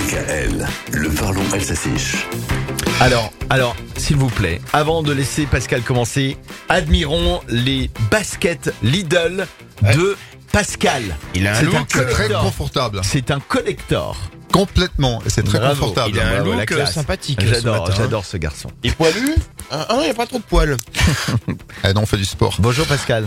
DKL, le parlons alsacien. Alors, s'il vous plaît, avant de laisser Pascal commencer, admirons les baskets Lidl de Pascal. Il a un look très confortable. C'est un collector. Complètement, et c'est très Bravo. confortable. Il a un Bravo, la look classe. sympathique. J'adore ce garçon. Et poilu? Il n'y a pas trop de poils. Eh non, on fait du sport. Bonjour Pascal.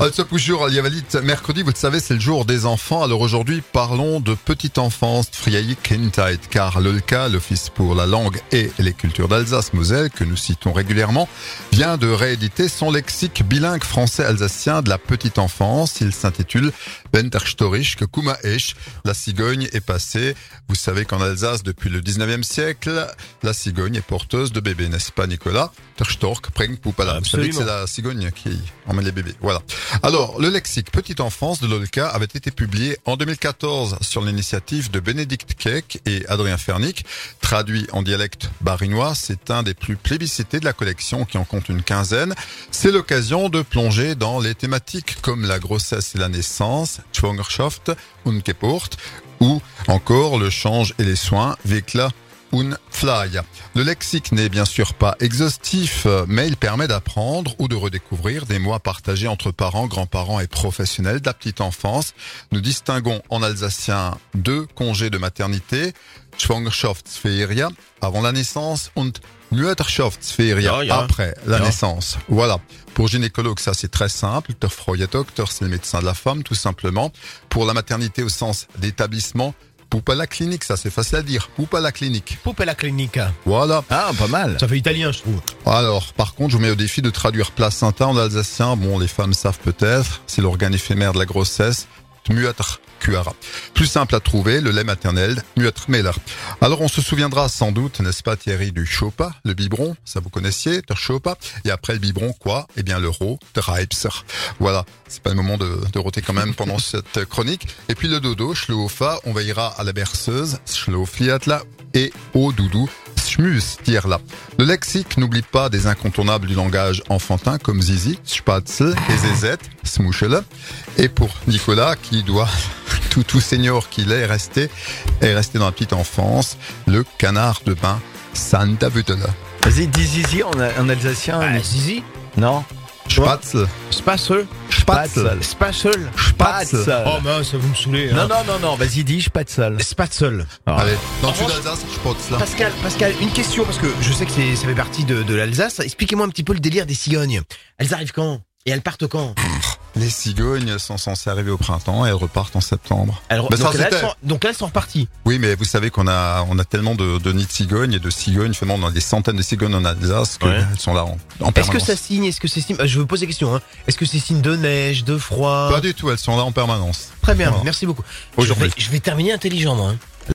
Mercredi, vous le savez, c'est le jour des enfants. Alors aujourd'hui, parlons de petite enfance, Frie Kindheit, car l'OLCA, l'Office pour la langue et les cultures d'Alsace-Moselle, que nous citons régulièrement, vient de rééditer son lexique bilingue français-alsacien de la petite enfance. Il s'intitule Benterstorisch que Kumaesh. La cigogne est passée. Vous savez qu'en Alsace, depuis le 19e siècle, la cigogne est porteuse de bébés, n'est-ce pas Nicolas? Der Stork bringt Pupala. Vous savez que c'est la cigogne qui emmène les bébés. Voilà. Alors, le lexique petite enfance de l'OLCA avait été publié en 2014 sur l'initiative de Bénédicte Keck et Adrien Fernic. Traduit en dialecte barinois, c'est un des plus plébiscités de la collection qui en compte une quinzaine. C'est l'occasion de plonger dans les thématiques comme la grossesse et la naissance, Schwangerschaft und Geburt, ou encore le change et les soins, Wikla und Pflege. Le lexique n'est bien sûr pas exhaustif, mais il permet d'apprendre ou de redécouvrir des mots partagés entre parents, grands-parents et professionnels de la petite enfance. Nous distinguons en alsacien deux congés de maternité, Schwangerschaftsferien avant la naissance und Mutterschaftsferien après la naissance. Voilà. Pour gynécologue, ça c'est très simple. Der Freie Doktor, c'est le médecin de la femme, tout simplement. Pour la maternité au sens d'établissement, Poupe à la clinique, ça c'est facile à dire. Poupe à la clinique. Poupe à la clinique. Voilà. Ah, pas mal. Ça fait italien, je trouve. Alors, par contre, je vous mets au défi de traduire placenta en alsacien. Bon, les femmes savent peut-être. C'est l'organe éphémère de la grossesse. Mutter Kuara. Plus simple à trouver, le lait maternel, Mutter Meller. Alors, on se souviendra sans doute, n'est-ce pas Thierry, du Chopa, le biberon, ça vous connaissiez, der Chopa. Et après le biberon, quoi? Eh bien, le Ro, der Reipser. Voilà. C'est pas le moment de roter quand même pendant cette chronique. Et puis le dodo, Schlofa, on veillera à la berceuse, Schlofliatla, et au doudou, Schmus, là. Le lexique n'oublie pas des incontournables du langage enfantin comme Zizi, Spatzel et Zezet, Smouchele. Et pour Nicolas, qui doit, tout senior qu'il est resté dans la petite enfance, le canard de bain, Santa Butele. Vas-y, dis Zizi en alsacien. Zizi? Non. Spatzel. Spatzel. Spatzel. Spatzel. Spatzel. Oh mince, ça vous me saoulez. Non, vas-y, dis Spatzel. Spatzel. Allez, dans le En sud d'Alsace, Spatzel. Pascal, une question, parce que je sais que ça fait partie de l'Alsace. Expliquez-moi un petit peu le délire des cigognes. Elles arrivent quand? Et elles partent quand? Les cigognes sont censées arriver au printemps et elles repartent en septembre. Donc là, elles sont reparties. Oui, mais vous savez qu'on a tellement de nids de cigognes et de cigognes. Finalement, on a des centaines de cigognes en Alsace qu'elles sont là en permanence. Est-ce que ça signe? Est-ce que c'est signe? Je vous pose des questions. Est-ce que c'est signe de neige, de froid? Pas du tout, elles sont là en permanence. Très bien, Voilà. merci beaucoup. Aujourd'hui. Je vais terminer intelligemment.